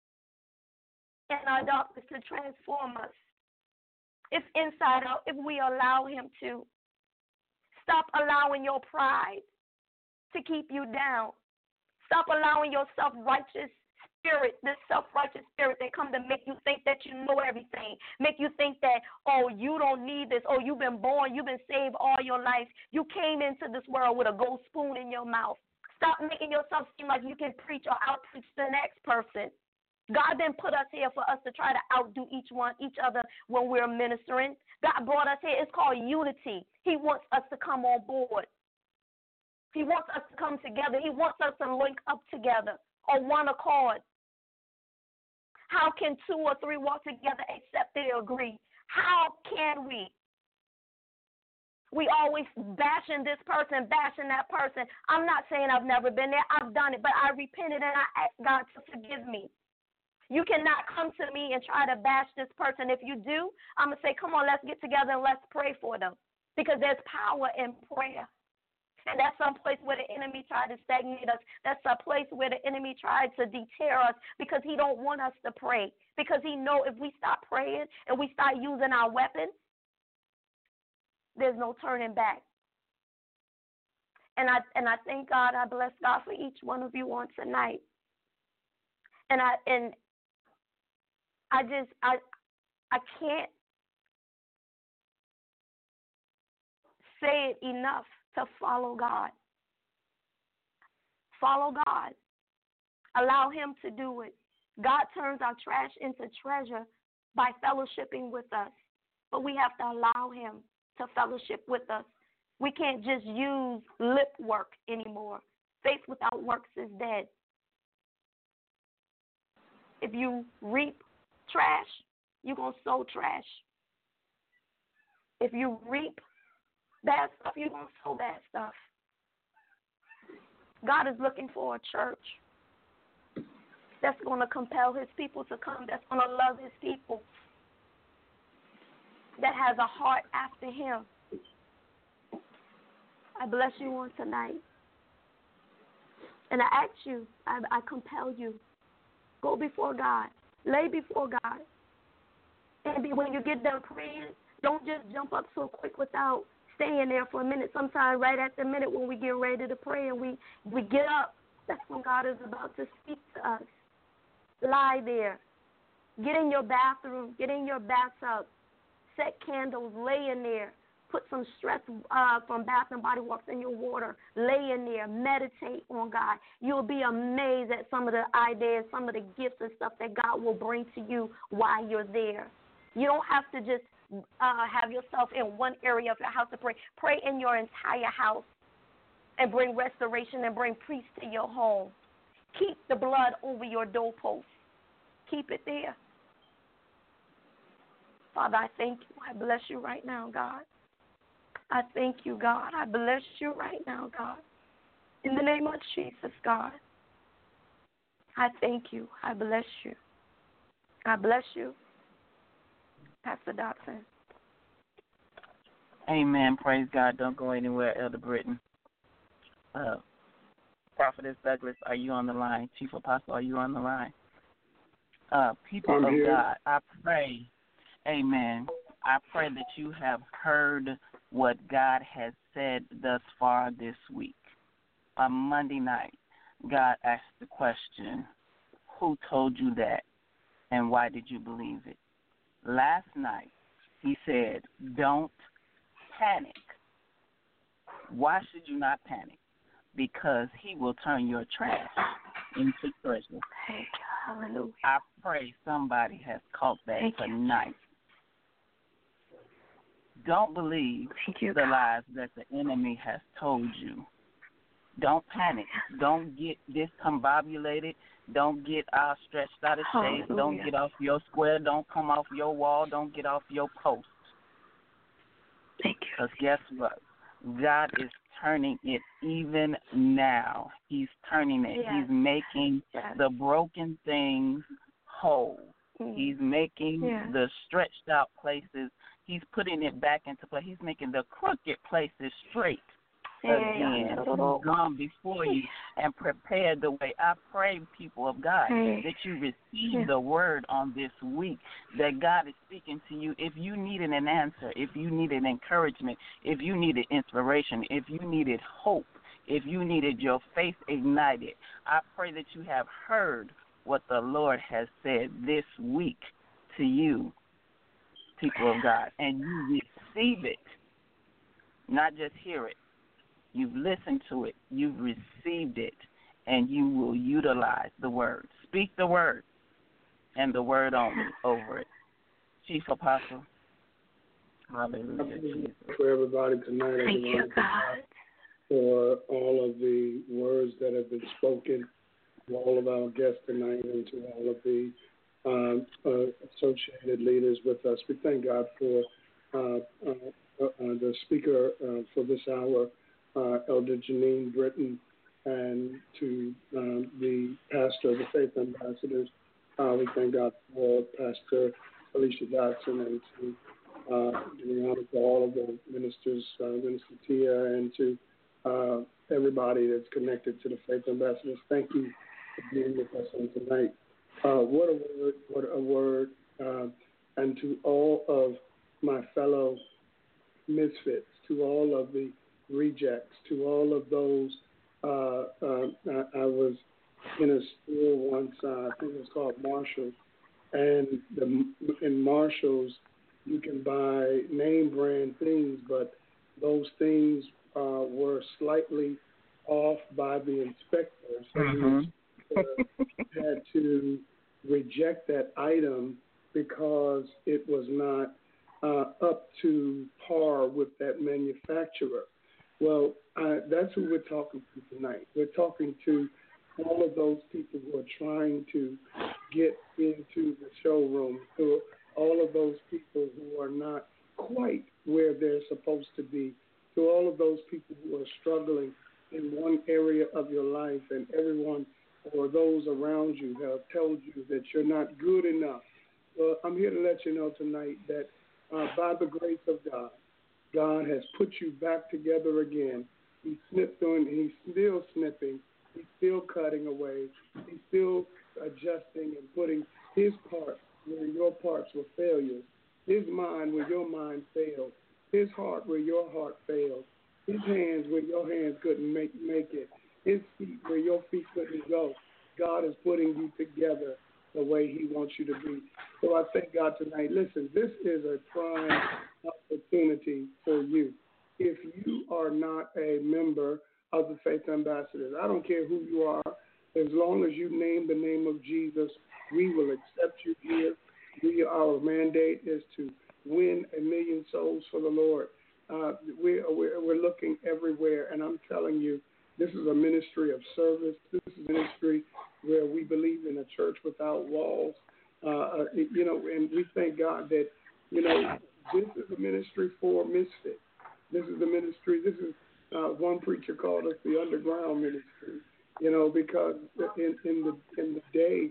Speaker 5: in our darkness to transform us. It's inside out if we allow him to. Stop allowing your pride to keep you down. Stop allowing your self-righteous spirit, this self-righteous spirit that come to make you think that you know everything, make you think that, oh, you don't need this, oh, you've been born, you've been saved all your life. You came into this world with a gold spoon in your mouth. Stop making yourself seem like you can preach or out-preach the next person. God didn't put us here for us to try to outdo each other when we're ministering. God brought us here. It's called unity. He wants us to come on board. He wants us to come together. He wants us to link up together on one accord. How can 2 or 3 walk together except they agree? How can we? We always bashing this person, bashing that person. I'm not saying I've never been there. I've done it, but I repented and I asked God to forgive me. You cannot come to me and try to bash this person. If you do, I'm going to say, come on, let's get together and let's pray for them. because there's power in prayer. And that's some place where the enemy tried to stagnate us. That's a place where the enemy tried to deter us because he don't want us to pray. Because he know if we stop praying and we start using our weapons, there's no turning back. And I thank God, I bless God for each one of you on tonight. And I can't say it enough to follow God. Follow God. Allow him to do it. God turns our trash into treasure by fellowshipping with us. But we have to allow him to fellowship with us. We can't just use lip work anymore. Faith without works is dead. If you reap trash, you're going to sow trash. If you reap bad stuff, you're going to sow bad stuff. God is looking for a church that's going to compel his people to come, that's going to love his people, that has a heart after him. I bless you on tonight. And I ask you, I compel you, go before God, lay before God. And when you get done praying, don't just jump up so quick without staying there for a minute. Sometimes right at the minute when we get ready to pray and we get up, that's when God is about to speak to us. Lie there. Get in your bathroom. Get in your bathtub. Set candles. Lay in there. Put some stress from Bath and Body Works in your water. Lay in there. Meditate on God. You'll be amazed at some of the ideas, some of the gifts and stuff that God will bring to you while you're there. You don't have to just have yourself in one area of your house to pray. Pray in your entire house and bring restoration and bring peace to your home. Keep the blood over your doorpost. Keep it there. Father, I thank you. I bless you right now, God. I thank you, God. I bless you right now, God. In the name of Jesus, God. I thank you. I bless you. I bless you. Pastor Dotson.
Speaker 6: Amen. Praise God. Don't go anywhere, Elder Britton. Prophetess Douglas, are you on the line? Chief Apostle, are you on the line? People
Speaker 7: I'm
Speaker 6: of
Speaker 7: here.
Speaker 6: God, I pray, amen, I pray that you have heard what God has said thus far this week. On Monday night, God asked the question, who told you that and why did you believe it? Last night, he said, don't panic. Why should you not panic? Because he will turn your trash into treasure.
Speaker 5: Hey, hallelujah.
Speaker 6: I pray somebody has caught that tonight. Don't believe the lies that the enemy has told you. Don't panic. Don't get discombobulated. Don't get all stretched out of shape.
Speaker 5: Hallelujah.
Speaker 6: Don't get off your square. Don't come off your wall. Don't get off your post.
Speaker 5: Thank you.
Speaker 6: Because guess what? God is turning it even now. He's turning it.
Speaker 5: Yes.
Speaker 6: He's making the broken things whole. He's making the stretched out places. He's putting it back into place. He's making the crooked places straight again. He's gone before you and prepared the way. I pray, people of God, that you receive the word on this week, that God is speaking to you. If you needed an answer, if you needed encouragement, if you needed inspiration, if you needed hope, if you needed your faith ignited, I pray that you have heard what the Lord has said this week to you, people of God, and you receive it, not just hear it. You've listened to it, you've received it, and you will utilize the word. Speak the word and the word only over it. Chief Apostle. Hallelujah, Jesus.
Speaker 7: For everybody tonight,
Speaker 5: Thank you, God.
Speaker 7: For all of the words that have been spoken, to all of our guests tonight, and to all of the associated leaders with us. We thank God for the speaker for this hour, Elder Janine Britton, and to the pastor of the Faith Ambassadors. We thank God for Pastor Alicia Dotson and to Giving honor to all of the ministers, Minister Tia, and to everybody that's connected to the Faith Ambassadors. Thank you for being with us on tonight. What a word. And to all of my fellow misfits, to all of the rejects, to all of those, I was in a store once, I think it was called Marshall, and in Marshall's, you can buy name brand things, but those things were slightly off by the inspector. So we had to reject that item because it was not up to par with that manufacturer. Well, that's who we're talking to tonight. We're talking to all of those people who are trying to get into the showroom, to all of those people who are not quite where they're supposed to be, to all of those people who are struggling in one area of your life, and everyone or those around you have told you that you're not good enough. Well, I'm here to let you know tonight that by the grace of God, God has put you back together again. He snipped on, he's still snipping, he's still cutting away, he's still adjusting and putting his parts where your parts were failures, his mind where your mind failed, his heart where your heart failed, his hands where your hands couldn't make it, his feet where your feet couldn't go. God is putting you together the way he wants you to be. So I thank God tonight. Listen, this is a prime opportunity for you. If you are not a member of the Faith Ambassadors, I don't care who you are, as long as you name the name of Jesus, we will accept you here. Our mandate is to win 1 million souls for the Lord. We're looking everywhere, and I'm telling you, this is a ministry of service. This is a ministry where we believe in a church without walls. And we thank God that, this is a ministry for misfits. This is the ministry. This is one preacher called us the underground ministry. Because in the day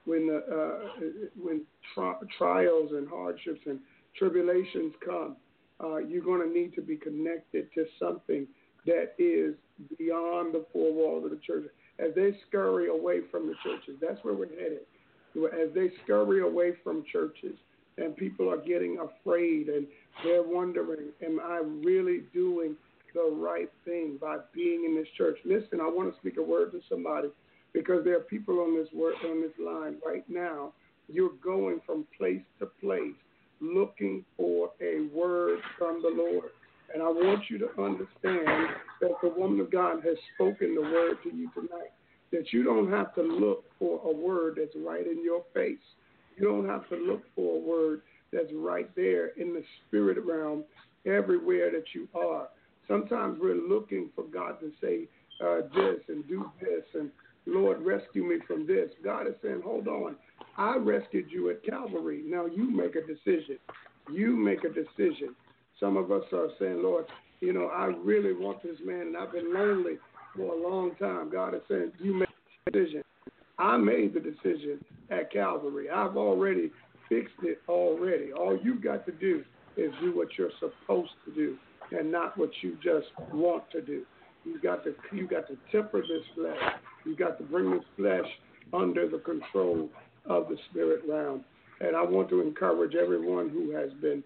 Speaker 7: when trials and hardships and tribulations come, you're going to need to be connected to something that is beyond the four walls of the church. As they scurry away from the churches, that's where we're headed. As they scurry away from churches and people are getting afraid and they're wondering, am I really doing the right thing by being in this church? Listen, I want to speak a word to somebody, because there are people on this line right now. You're going from place to place looking for a word from the Lord. And I want you to understand that the woman of God has spoken the word to you tonight, that you don't have to look for a word that's right in your face. You don't have to look for a word that's right there in the spirit realm everywhere that you are. Sometimes we're looking for God to say this and do this, and Lord, rescue me from this. God is saying, hold on. I rescued you at Calvary. Now you make a decision. You make a decision. Some of us are saying, Lord, I really want this man, and I've been lonely for a long time. God is saying, you make a decision. I made the decision at Calvary. I've already fixed it already. All you've got to do is do what you're supposed to do and not what you just want to do. You got to temper this flesh. You got to bring this flesh under the control of the spirit realm. And I want to encourage everyone who has been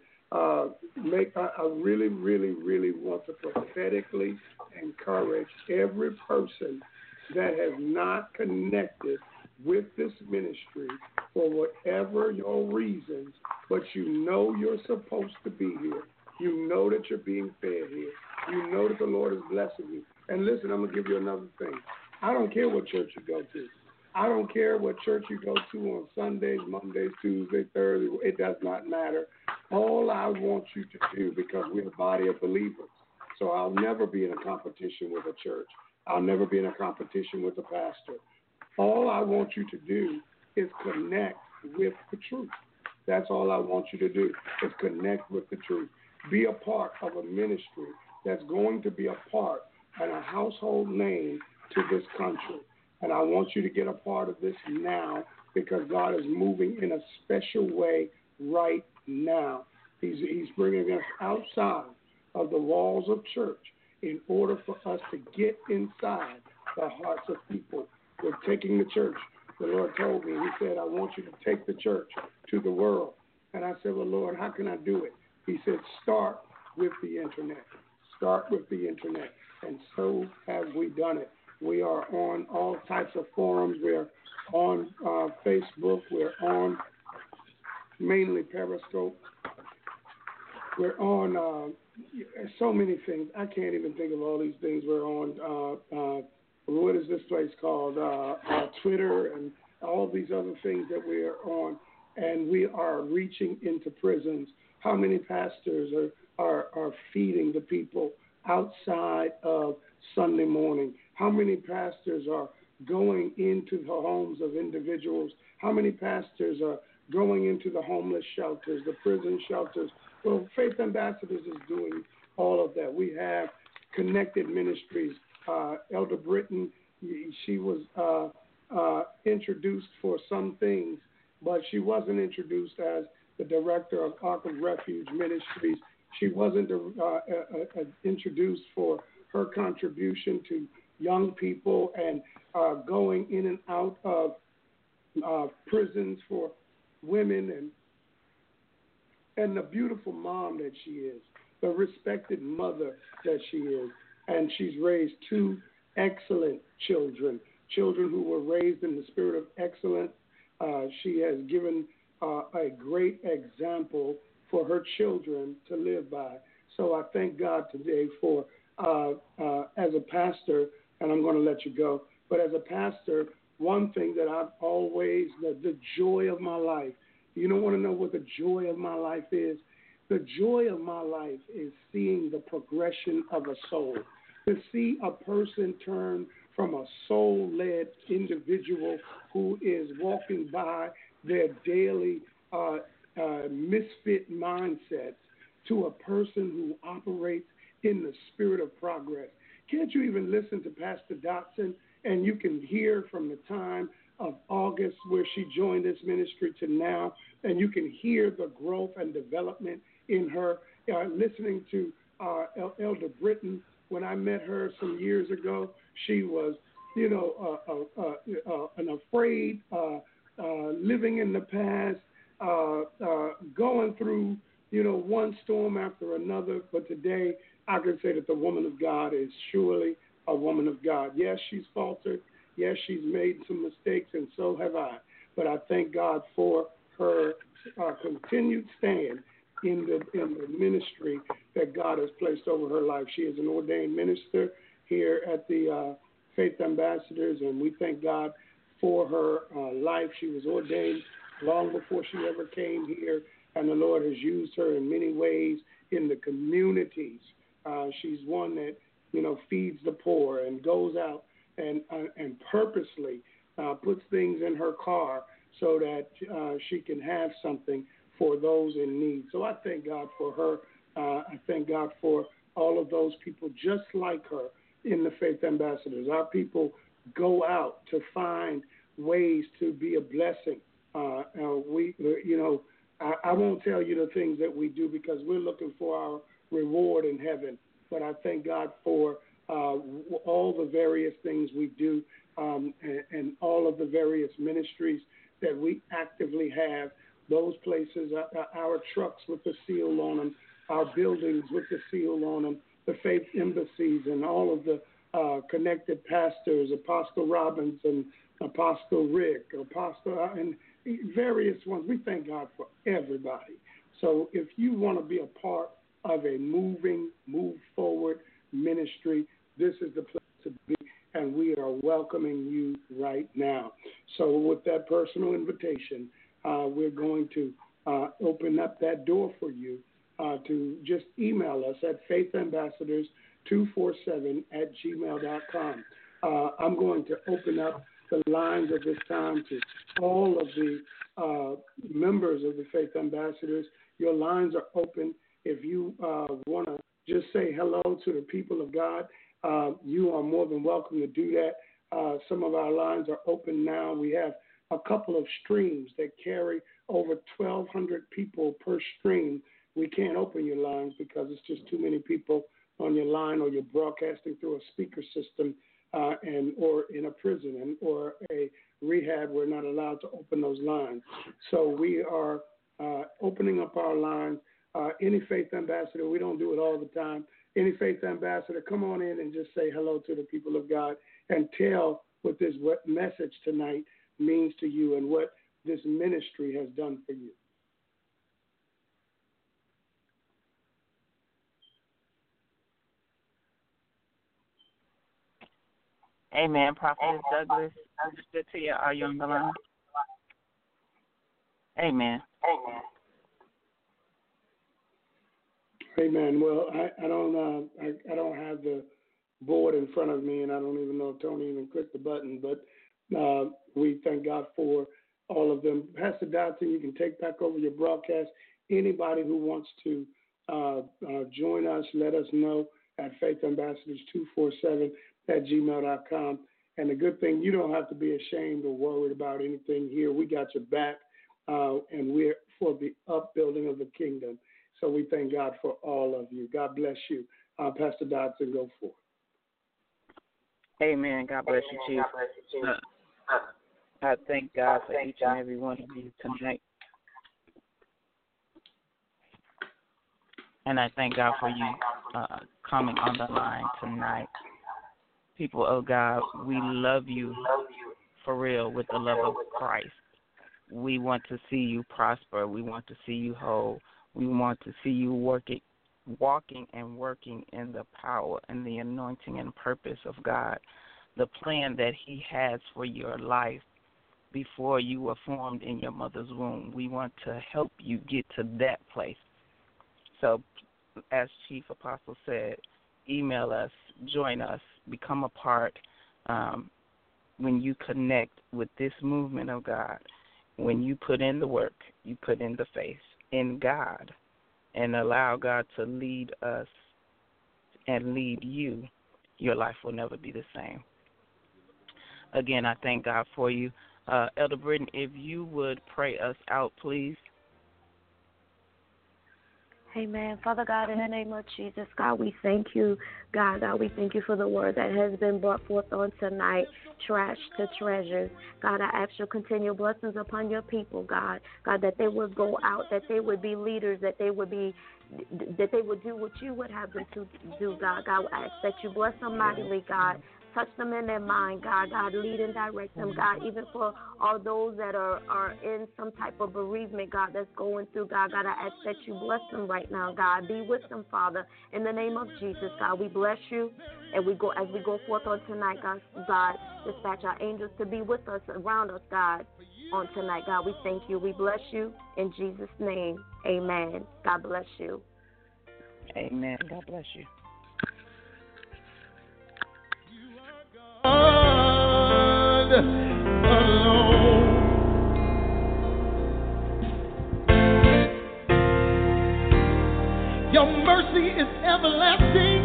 Speaker 7: I really, really, really want to prophetically encourage every person that has not connected with this ministry for whatever your reasons, but you're supposed to be here. You know that you're being fed here. You know that the Lord is blessing you. And listen, I'm going to give you another thing. I don't care what church you go to. I don't care what church you go to on Sundays, Mondays, Tuesdays, Thursdays. It does not matter. All I want you to do, because we're a body of believers, so I'll never be in a competition with a church. I'll never be in a competition with a pastor. All I want you to do is connect with the truth. That's all I want you to do, is connect with the truth. Be a part of a ministry that's going to be a part and a household name to this country. And I want you to get a part of this now, because God is moving in a special way right now. He's bringing us outside of the walls of church in order for us to get inside the hearts of people. We're taking the church. The Lord told me, he said, I want you to take the church to the world. And I said, well, Lord, how can I do it? He said, start with the internet. Start with the internet. And so have we done it. We are on all types of forums. We're on Facebook. We're on mainly Periscope. We're on so many things. I can't even think of all these things. We're on, what is this place called? Twitter and all these other things that we are on. And we are reaching into prisons. How many pastors are feeding the people outside of Sunday morning? How many pastors are going into the homes of individuals? How many pastors are going into the homeless shelters, the prison shelters? Well, Faith Ambassadors is doing all of that. We have connected ministries. Elder Britton, she was introduced for some things, but she wasn't introduced as the director of Ark of Refuge Ministries. She wasn't introduced for her contribution to young people and going in and out of prisons for women and the beautiful mom that she is, the respected mother that she is. And she's raised two excellent children who were raised in the spirit of excellence. She has given a great example for her children to live by. So I thank God today for, as a pastor, and I'm going to let you go, but as a pastor, one thing that I've always, the joy of my life, you don't want to know what the joy of my life is? The joy of my life is seeing the progression of a soul. To see a person turn from a soul-led individual who is walking by their daily misfit mindsets to a person who operates in the spirit of progress. Can't you even listen to Pastor Dotson, and you can hear from the time of August where she joined this ministry to now, and you can hear the growth and development in her. Listening to Elder Britton, when I met her some years ago, she was, an afraid, living in the past, going through, one storm after another. But today, I can say that the woman of God is surely a woman of God. Yes, she's faltered. Yes, she's made some mistakes, and so have I. But I thank God for her continued stand in the ministry that God has placed over her life. She is an ordained minister here at the Faith Ambassadors, and we thank God for her life. She was ordained long before she ever came here, and the Lord has used her in many ways in the communities. She's one that, feeds the poor and goes out and purposely puts things in her car so that she can have something for those in need. So I thank God for her. I thank God for all of those people just like her in the Faith Ambassadors. Our people go out to find ways to be a blessing. I won't tell you the things that we do because we're looking for our reward in heaven. But I thank God for all the various things we do and all of the various ministries that we actively have. Those places, our trucks with the seal on them, our buildings with the seal on them, the faith embassies, and all of the connected pastors, Apostle Robbins and Apostle Rick, and various ones. We thank God for everybody. So if you want to be a part of a move forward ministry, this is the place to be, and we are welcoming you right now. So with that personal invitation, we're going to open up that door for you to just email us at faithambassadors247@gmail.com. I'm going to open up the lines at this time to all of the members of the Faith Ambassadors. Your lines are open. If you want to just say hello to the people of God, you are more than welcome to do that. Some of our lines are open now. We have a couple of streams that carry over 1,200 people per stream we can't open your lines because it's just too many people on your line, or you're broadcasting through a speaker system, or in a prison or a rehab. We're not allowed to open those lines. So we are opening up our lines. Any faith ambassador, we don't do it all the time. Any faith ambassador, come on in and just say hello to the people of God and tell what this message tonight means to you and what this ministry has done for you.
Speaker 6: Amen. Prophet Douglas, good to you. Are you on the line? Amen.
Speaker 7: Amen. Well, I don't have the board in front of me, and I don't even know if Tony even clicked the button. But we thank God for all of them. Pastor Dodson, you can take back over your broadcast. Anybody who wants to join us, let us know at faithambassadors247@gmail.com. And the good thing, you don't have to be ashamed or worried about anything here. We got your back, and we're for the upbuilding of the kingdom. So we thank God for all of you. God bless you. Pastor Dodson, go forth.
Speaker 6: Amen. God bless you, Chief. I thank God for each and every one of you tonight. And I thank God for you coming on the line tonight. People of God, we love you for real with the love of Christ. We want to see you prosper. We want to see you whole. We want to see you walking and working in the power and the anointing and purpose of God, the plan that He has for your life before you were formed in your mother's womb. We want to help you get to that place. So, as Chief Apostle said, email us, join us, become a part. When you connect with this movement of God, when you put in the work, you put in the faith in God, and allow God to lead us and lead you, your life will never be the same. Again, I thank God for you. Elder Britton, if you would pray us out, please.
Speaker 5: Amen. Father God, in the name of Jesus, God, we thank you. God, we thank you for the word that has been brought forth on tonight, trash to treasures. God, I ask your continual blessings upon your people, God. God, that they would go out, that they would be leaders, that they would do what you would have them to do, God. God, I ask that you bless them mightily, God. Touch them in their mind, God. God, lead and direct them, God, even for all those that are in some type of bereavement, God, that's going through, God. God, I ask that you bless them right now, God. Be with them, Father, in the name of Jesus, God. We bless you, and as we go forth on tonight, God, dispatch our angels to be with us, around us, God, on tonight, God. We thank you. We bless you in Jesus' name. Amen. God bless you.
Speaker 6: Amen. God bless you.
Speaker 8: God alone. Your mercy is everlasting.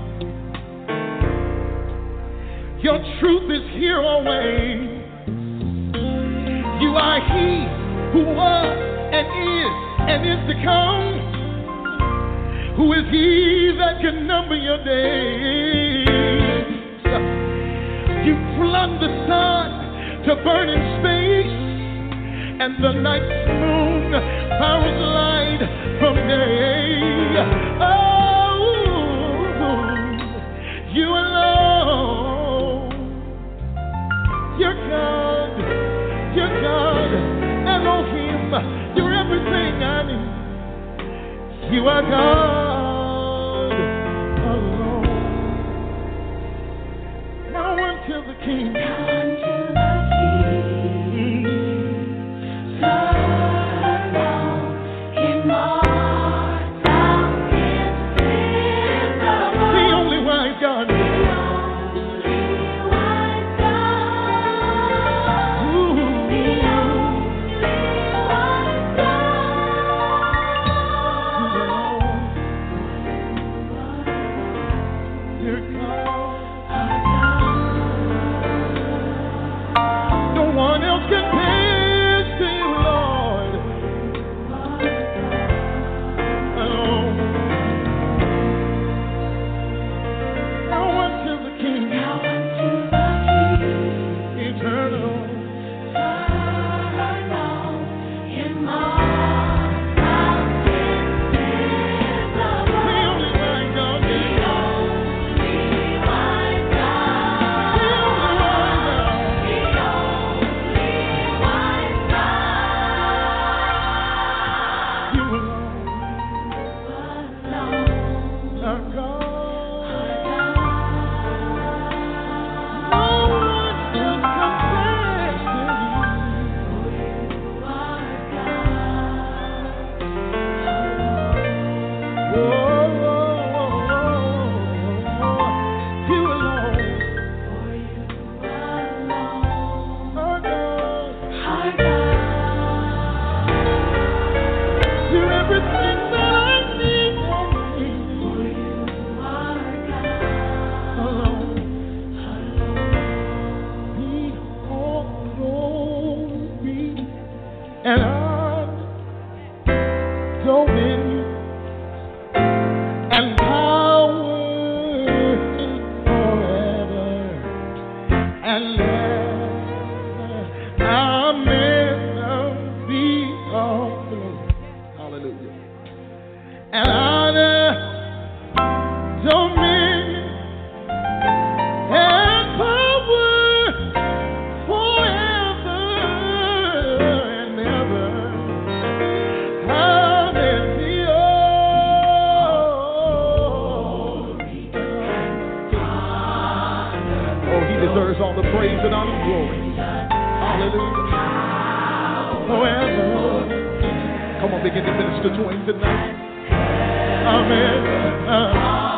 Speaker 8: Your truth is here always. You are He who was and is to come. Who is He that can number your days? You flood the sun to burn in space, and the night's moon powers light from day. Oh, you alone. You're God, Elohim. You're everything I need. You are God alone. To the King. Now unto the King, alone, immortal, invisible, the only wise God. The only wise God. Ooh. The only wise God. Dear God. One else compares to you, Lord. deserves all the praise and honor and glory. Hallelujah. Forever. Come on, begin to minister to him tonight. Amen.